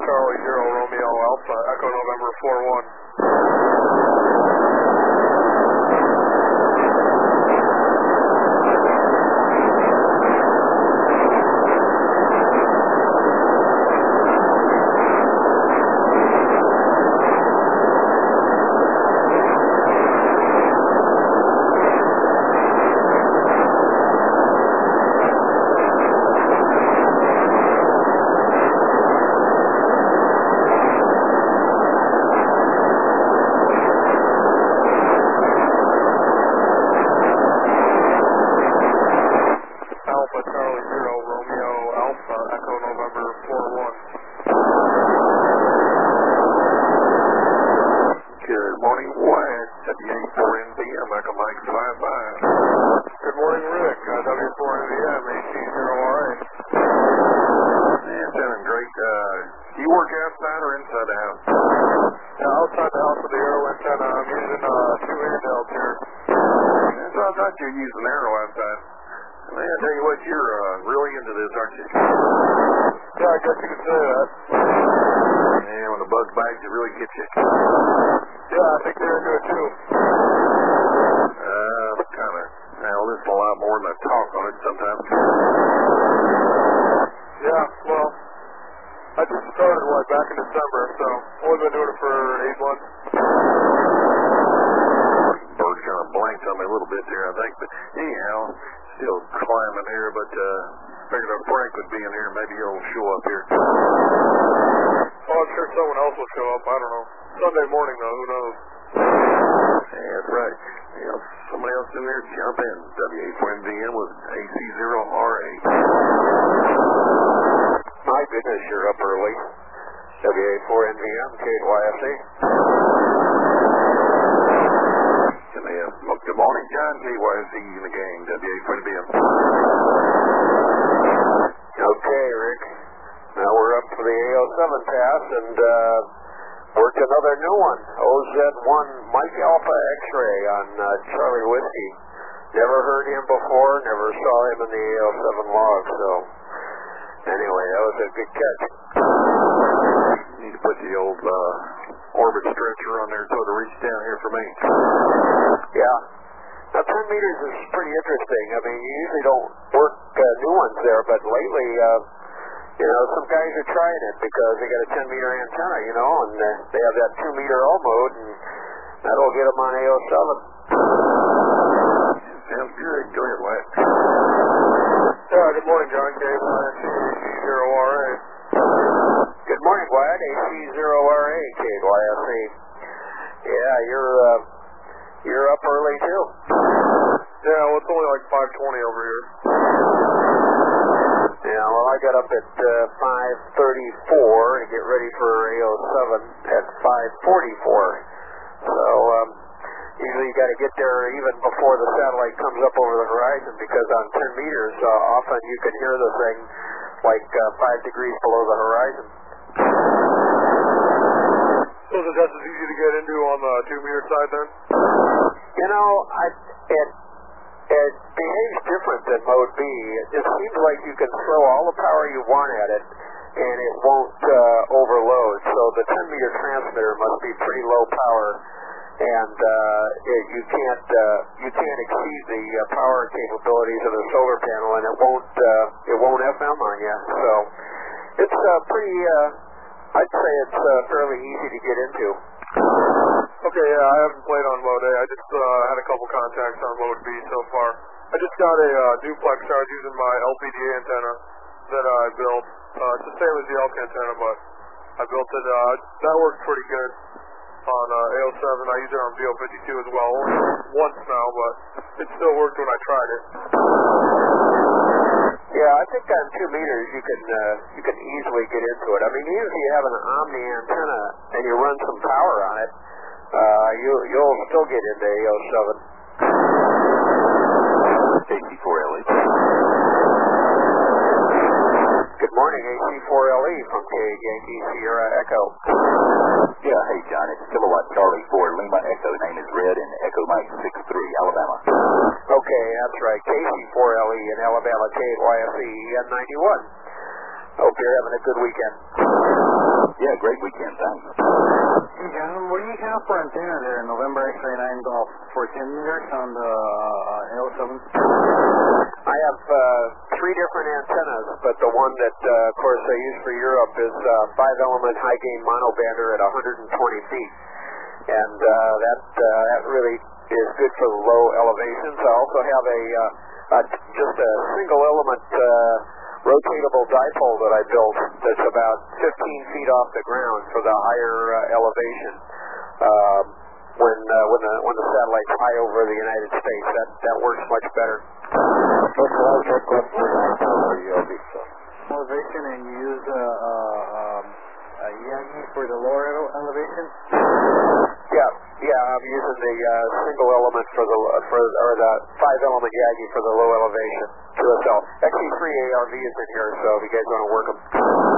Charlie 0 Romeo Alpha, Echo November 41. Alpha Charlie 0 Romeo Alpha, Echo November 41. Good morning, Wyatt, W84NVM, Echo Mike 55. Good morning, Rick, W4NVM, AC0RA. Man, doing great. Do you work outside or inside the house? Outside the house with the aero antenna, I'm using 2 handhelds here. That's what I thought you were using arrow outside. Man, I tell you what, you're really into this, aren't you? Yeah, I guess you could say that. Yeah, when the bug bites, it really gets you. Yeah, I think they're into it too. Kind of. I'll listen a lot more than I talk on it sometimes. Yeah, well, I just started back in December, so only been doing it for 8 months. Bird kind of blanked on me a little bit there, I think, but anyhow, still climbing here, but figured if Frank would be in here, maybe he'll show up here. Oh, I'm sure someone else will show up, I don't know. Sunday morning though, who knows? Yeah, that's right. You know, somebody else in there, jump in. W84NVM with AC0RA. My goodness, you're up early. W84NVM, KYSC. Good morning, John, KYSC in the game, W84NVM. Okay, Rick. Now we're up for the AO7 pass and worked another new one. OZ1 Mike Alpha X-ray on Charlie Whiskey. Never heard him before, never saw him in the AO7 log, so anyway, that was a good catch. Need to put the old orbit stretcher on there so to reach down here for me. Yeah. Now 10 meters is pretty interesting. I mean, you usually don't work new ones there, but lately, you know, some guys are trying it because they got a 10-meter antenna, you know, and they have that 2-meter L mode, and that'll get them on AO7. Sounds good. Go ahead, Wyatt. Yeah, good morning, John, AC0RA. Good morning, Wyatt, AC0RA, KYSC. Yeah, you're up early too. Yeah, well, it's only like 5:20 over here. Yeah, well, I got up at 5:34 to get ready for AO7 at 5:44. So, usually you got to get there even before the satellite comes up over the horizon because on 10 meters, often you can hear the thing like 5 degrees below the horizon. So is it just as easy to get into on the 2-meter side then? You know, it behaves different than Mode B. It seems like you can throw all the power you want at it, and it won't overload. So the 10-meter transmitter must be pretty low power, and you can't exceed the power capabilities of the solar panel, and it won't FM on you. So it's pretty. I'd say it's fairly easy to get into. Okay, yeah, I haven't played on Mode A. I just had a couple contacts on Mode B so far. I just got a duplexer. I was using my LPDA antenna that I built. It's the same as the ELK antenna, but I built it. That works pretty good on AO7. I use it on VO52 as well. Only once now, but it still worked when I tried it. Yeah, I think on 2 meters you can easily get into it. I mean, even if you have an Omni antenna and you run some power on it, you'll still get into AO7. AC4LE. Good morning, AC4LE from K Yankee Sierra Echo. Yeah, hey John, it's Kilowatt Charlie 4 Lima Echo. Name is Red and Echo Mike 63, Alabama. Okay, that's right. KC4LE in Alabama, KYSE N91. Hope you're having a good weekend. Yeah, great weekend, thanks. Hey, John, what do you have for antenna there in November X-ray 9 Golf for 10 meters on the L7? I have 3 different antennas, but the one that, of course, I use for Europe is 5-element high-gain monobander at 120 feet. And that really is good for the low elevations. I also have just a single-element rotatable dipole that I built that's about 15 feet off the ground for the higher elevation. When the satellite's high over the United States, that works much better. Elevation, and you use a Yagi for the lower elevation? Yeah, I'm using the single element or the 5-element Yagi for the low elevation QSL. XC3 ARV is in here, so if you guys want to work them.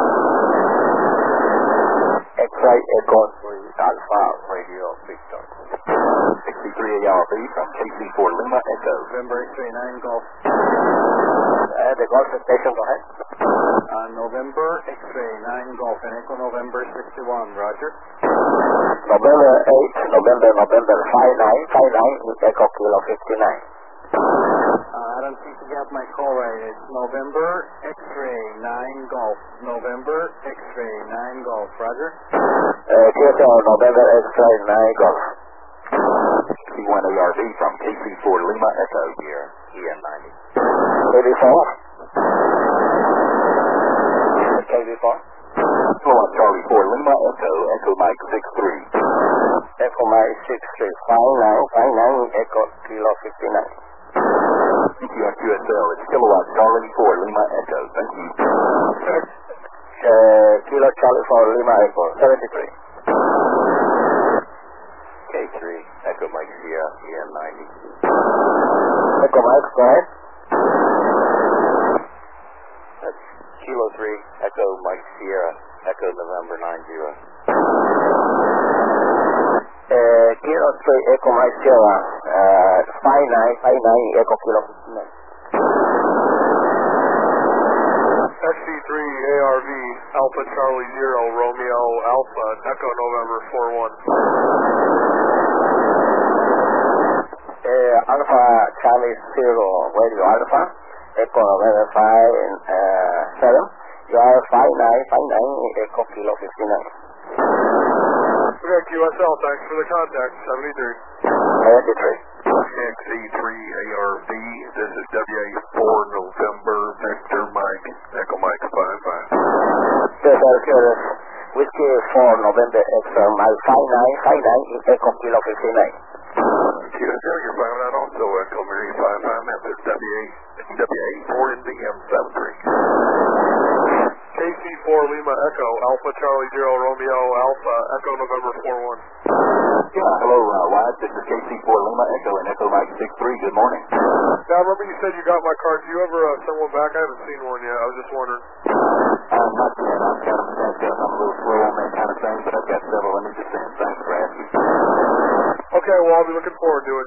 X-ray Echo 3 Alpha Radio Victor. XC3 ARV from KC4 Lima Echo. November X-ray 9 Golf. The Golf station, go ahead. November X-ray 9 Golf and Echo November 61, Roger. November 8, November 59, Echo Kilo 59. I don't think you got my call right. It's November X-ray 9 Golf. November X-ray 9 Golf, Roger. QSL November X-ray 9 Golf. C1 ARV from KC4 Lima Echo here, EN90. KB4. KB4. Kilowatt Charlie 4 Lima Echo, Echo Mike 63. Echo Mike 63, 59, Echo Kilo 59. CTF QSL, it's Kilowatt Charlie 4 Lima Echo, thank you. Kilo Charlie 4 Lima Echo 73. K3, Echo Mike Sierra, EN90. Echo Mike, go ahead. That's Kilo 3, Echo Mike Sierra, Echo November 90. Kilo 3 Echo Mike Sierra, 59, Echo Kilo 59. XC3 ARV Alpha Charlie 0 Romeo Alpha Echo November 41. Alpha Charlie 0 Radio Alpha, Echo November 7, you are 59, Echo Kilo 59. Okay, QSL, thanks for the contact, 73. 73. XC3 ARV, this is WA4 November Victor Mike, Echo Mike 55. Yes, sir, Whiskey 4 November X-ray Mike 59, Echo Kilo 59. QSL, you're finding out also Echo Mary 55 Memphis, WA4 NVM 73. KC4 Lima Echo Alpha Charlie 0 Romeo Alpha Echo November 41. Yeah, hello, Wyatt. This is KC4 Lima Echo and Echo Mike 63. Good morning. Now, I remember you said you got my card. Do you ever send one back? I haven't seen one yet. I was just wondering. Not yet. I've got them sent up. I'm a little slow on that kind of thing, but I've got several I need to send. Thanks for asking. Okay, well, I'll be looking forward to it.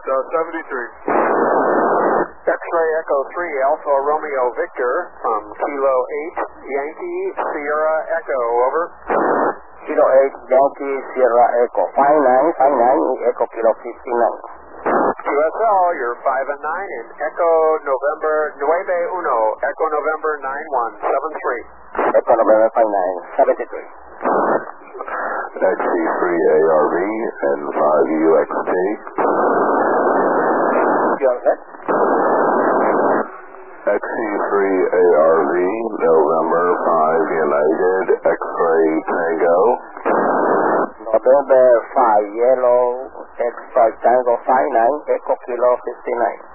73. X-ray Echo 3 Alpha Romeo Victor from Kilo 8 Yankee Sierra Echo, over. Kilo 8 Yankee Sierra Echo 59, Echo Kilo 59. QSL, you're 5 and 9 in Echo November 9 Echo November 9173. Echo November 59, 73. XC3 ARV and 5 UXT. You all set? XC3 ARV, November 5 United, X-ray Tango. November 5 Yellow X-ray Tango 59, Echo Kilo 59.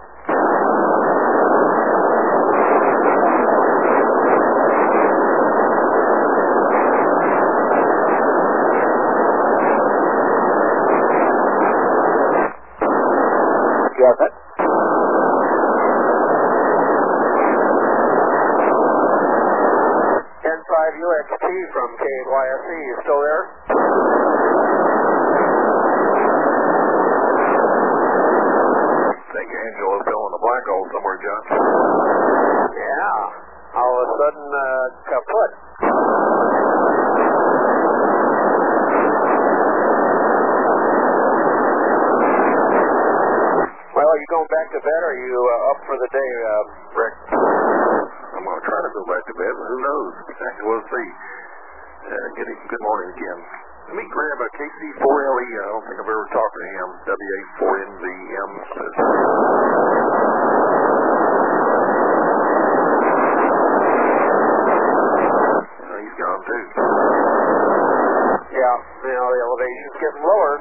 You all set? UXT from KYSE, you still there? I think Angelo fell in the black hole somewhere, John. Yeah, all of a sudden, kaput. to bed, or are you up for the day, Rick? I'm going to try to go back to bed, but who knows? We'll see. Good morning again. Let me grab a KC4LE. I don't think I've ever talked to him. WA4NVM says. He's gone too. Yeah, the elevation's getting lower.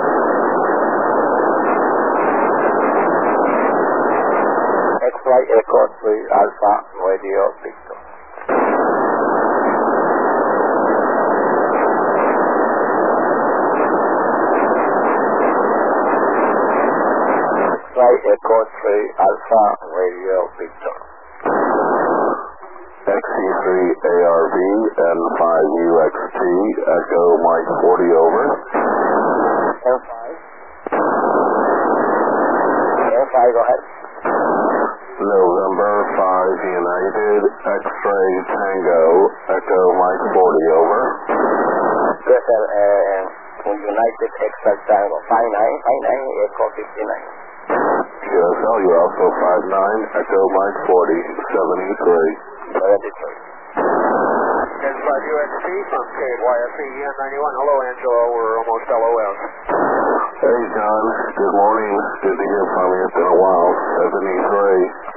X-Ray Echo 3 Alpha Radio Victor. X-Ray Echo 3 Alpha Radio Victor. XC3ARV N5UXT Echo Mike 40 over. N5. N5, go ahead. November 5 United X-Ray Tango Echo Mike 40 over. Yes, sir. United X-Ray Tango 59 Echo 59. QSL, you're also 59 Echo Mike 40 73. 73. N5UXT from KYFE EN91. Hello, Angelo. We're almost LOS. Hey, John. Good morning. Good to hear from you. It's been a while. 73.